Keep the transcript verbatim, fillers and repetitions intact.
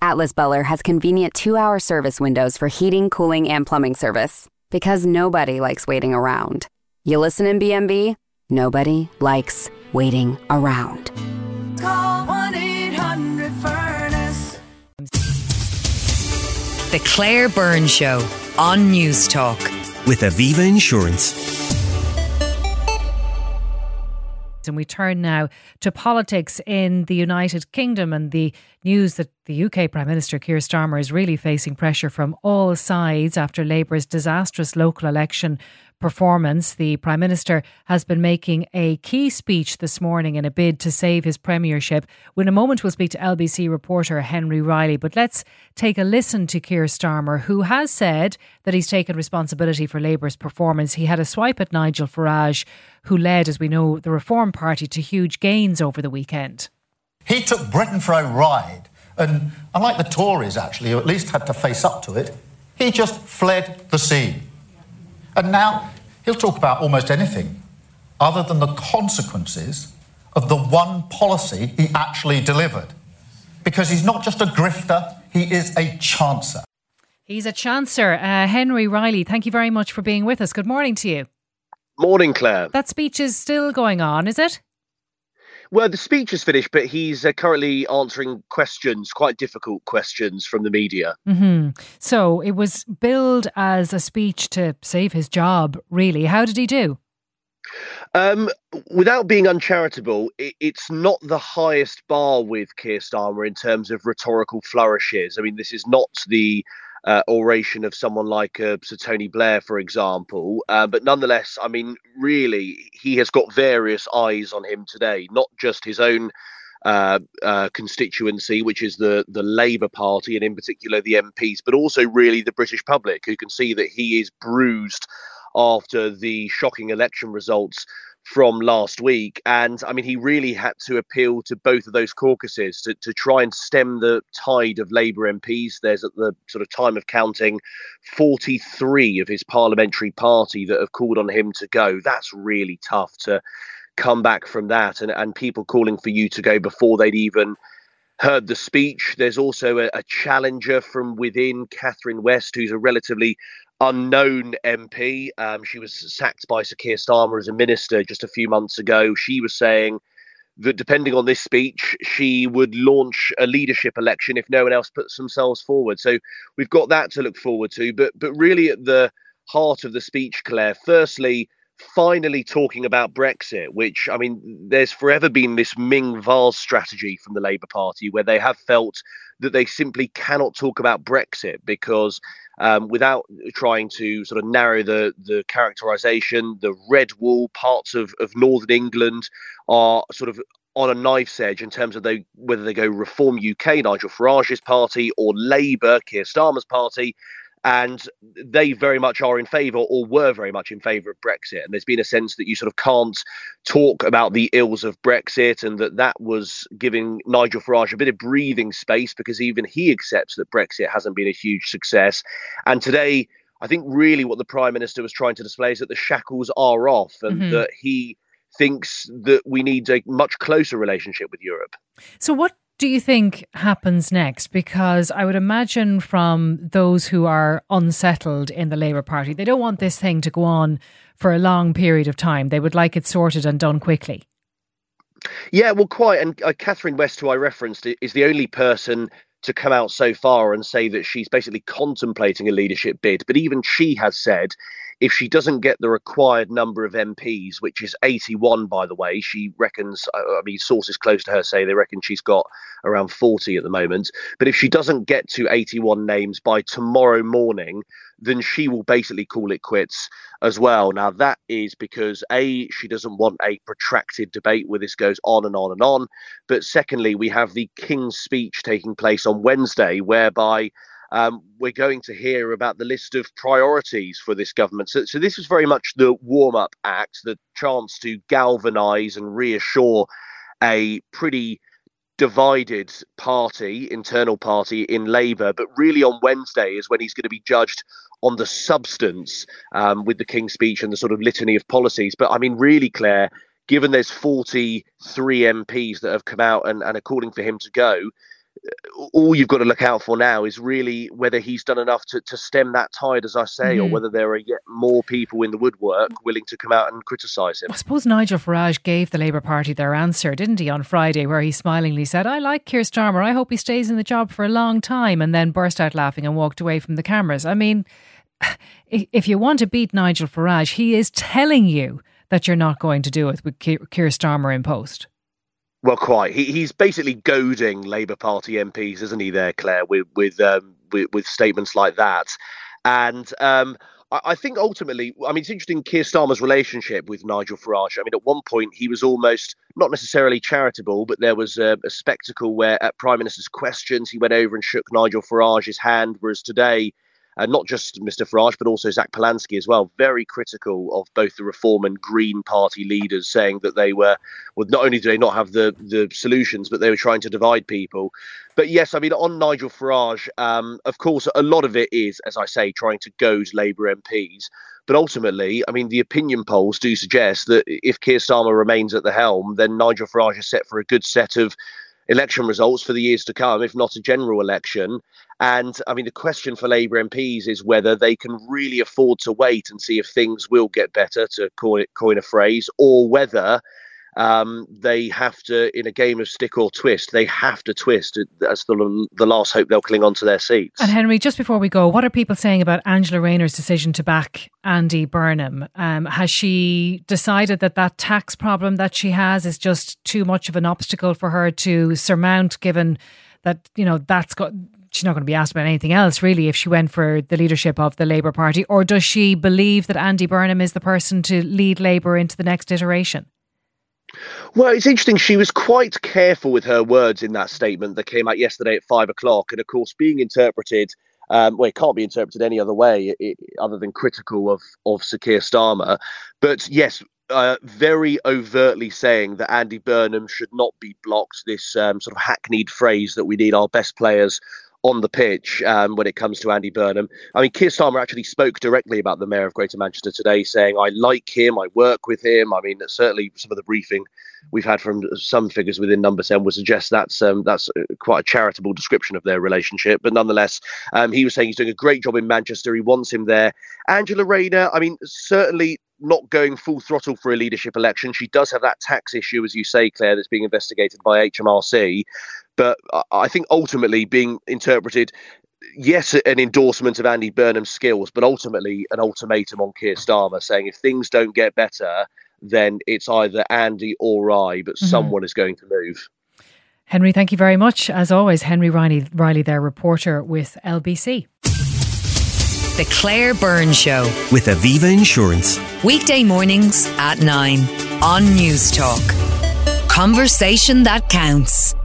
Atlas Buller has convenient two-hour service windows for heating, cooling, and plumbing service. Because nobody likes waiting around. You listen in B M B? Nobody likes waiting around. Call one eight hundred furnace. The Claire Byrne Show on News Talk. With Aviva Insurance. And we turn now to politics in the United Kingdom and the news that the U K Prime Minister Keir Starmer is really facing pressure from all sides after Labour's disastrous local election performance. The Prime Minister has been making a key speech this morning in a bid to save his premiership. In a moment we'll speak to L B C reporter Henry Riley, but let's take a listen to Keir Starmer, who has said that he's taken responsibility for Labour's performance. He had a swipe at Nigel Farage, who led, as we know, the Reform Party to huge gains over the weekend. He took Britain for a ride, and unlike the Tories, actually, who at least had to face up to it, he just fled the scene. And now he'll talk about almost anything other than the consequences of the one policy he actually delivered. Because he's not just a grifter, he is a chancer. He's a chancer. Uh, Henry Riley, thank you very much for being with us. Good morning to you. Morning, Claire. That speech is still going on, is it? Well, the speech is finished, but he's uh, currently answering questions, quite difficult questions from the media. Mm-hmm. So it was billed as a speech to save his job, really. How did he do? Um, without being uncharitable, it, it's not the highest bar with Keir Starmer in terms of rhetorical flourishes. I mean, this is not the Uh, oration of someone like uh, Sir Tony Blair, for example. Uh, but nonetheless, I mean, really, he has got various eyes on him today, not just his own uh, uh, constituency, which is the, the Labour Party, and in particular the M Ps, but also really the British public, who can see that he is bruised after the shocking election results from last week. And I mean, he really had to appeal to both of those caucuses to, to try and stem the tide of Labour M Ps. There's at the sort of time of counting forty-three of his parliamentary party that have called on him to go. That's really tough to come back from that, and, and people calling for you to go before they'd even heard the speech. There's also a, a challenger from within, Catherine West, who's a relatively unknown M P. Um, she was sacked by Sir Keir Starmer as a minister just a few months ago. She was saying that depending on this speech, she would launch a leadership election if no one else puts themselves forward. So we've got that to look forward to. But but really at the heart of the speech, Claire, firstly, finally talking about Brexit, which, I mean, there's forever been this Ming Vase strategy from the Labour Party where they have felt that they simply cannot talk about Brexit because um, without trying to sort of narrow the, the characterisation, the red wall parts of, of Northern England are sort of on a knife's edge in terms of they, whether they go Reform U K, Nigel Farage's party, or Labour, Keir Starmer's party. And they very much are in favour, or were very much in favour of Brexit. And there's been a sense that you sort of can't talk about the ills of Brexit, and that that was giving Nigel Farage a bit of breathing space because even he accepts that Brexit hasn't been a huge success. And today, I think really what the Prime Minister was trying to display is that the shackles are off, and mm-hmm. that he thinks that we need a much closer relationship with Europe. So what do you think happens next? Because I would imagine from those who are unsettled in the Labour Party, they don't want this thing to go on for a long period of time. They would like it sorted and done quickly. Yeah, well, quite. And uh, Catherine West, who I referenced, is the only person to come out so far and say that she's basically contemplating a leadership bid. But even she has said if she doesn't get the required number of M Ps, which is eighty-one, by the way, she reckons, I mean, sources close to her say they reckon she's got around forty at the moment. But if she doesn't get to eighty-one names by tomorrow morning, then she will basically call it quits as well. Now, that is because, A, she doesn't want a protracted debate where this goes on and on and on. But secondly, we have the King's speech taking place on Wednesday, whereby Um, we're going to hear about the list of priorities for this government. So, so this was very much the warm-up act, the chance to galvanise and reassure a pretty divided party, internal party in Labour. But really on Wednesday is when he's going to be judged on the substance um, with the King's speech and the sort of litany of policies. But I mean, really, Claire, given there's forty-three M Ps that have come out and, and are calling for him to go, all you've got to look out for now is really whether he's done enough to, to stem that tide, as I say, mm-hmm. or whether there are yet more people in the woodwork willing to come out and criticise him. I suppose Nigel Farage gave the Labour Party their answer, didn't he, on Friday, where he smilingly said, I like Keir Starmer, I hope he stays in the job for a long time, and then burst out laughing and walked away from the cameras. I mean, if you want to beat Nigel Farage, he is telling you that you're not going to do it with Keir Starmer in post. Well, quite. He, he's basically goading Labour Party M Ps, isn't he there, Claire, with with um, with, with statements like that. And um, I, I think ultimately, I mean, it's interesting, Keir Starmer's relationship with Nigel Farage. I mean, at one point, he was almost not necessarily charitable, but there was a, a spectacle where at Prime Minister's questions, he went over and shook Nigel Farage's hand, whereas today, Uh, not just Mister Farage, but also Zach Polanski as well, very critical of both the Reform and Green Party leaders, saying that they were, well, not only do they not have the, the solutions, but they were trying to divide people. But yes, I mean, on Nigel Farage, um, of course, a lot of it is, as I say, trying to goad Labour M Ps. But ultimately, I mean, the opinion polls do suggest that if Keir Starmer remains at the helm, then Nigel Farage is set for a good set of election results for the years to come, if not a general election. And I mean, the question for Labour M Ps is whether they can really afford to wait and see if things will get better, to coin, coin a phrase, or whether um, they have to, in a game of stick or twist, they have to twist. That's the, the last hope they'll cling on to their seats. And Henry, just before we go, what are people saying about Angela Rayner's decision to back Andy Burnham? Um, has she decided that that tax problem that she has is just too much of an obstacle for her to surmount, given that, you know, that's got... she's not going to be asked about anything else, really, if she went for the leadership of the Labour Party? Or does she believe that Andy Burnham is the person to lead Labour into the next iteration? Well, it's interesting. She was quite careful with her words in that statement that came out yesterday at five o'clock. And of course, being interpreted, um, well, it can't be interpreted any other way it, other than critical of, of Sir Keir Starmer. But yes, Uh, very overtly saying that Andy Burnham should not be blocked, this um, sort of hackneyed phrase that we need our best players on the pitch um, when it comes to Andy Burnham. I mean, Keir Starmer actually spoke directly about the Mayor of Greater Manchester today, saying, I like him, I work with him. I mean, certainly some of the briefing we've had from some figures within Number ten would suggest that's um, that's quite a charitable description of their relationship. But nonetheless, um, he was saying he's doing a great job in Manchester. He wants him there. Angela Rayner, I mean, certainly not going full throttle for a leadership election. She does have that tax issue, as you say, Claire, that's being investigated by H M R C. But I think ultimately being interpreted, yes, an endorsement of Andy Burnham's skills, but ultimately an ultimatum on Keir Starmer, saying if things don't get better, then it's either Andy or I, but mm-hmm. someone is going to move. Henry, thank you very much. As always, Henry Riley, Riley their reporter with L B C. The Claire Byrne Show with Aviva Insurance. Weekday mornings at nine on News Talk. Conversation that counts.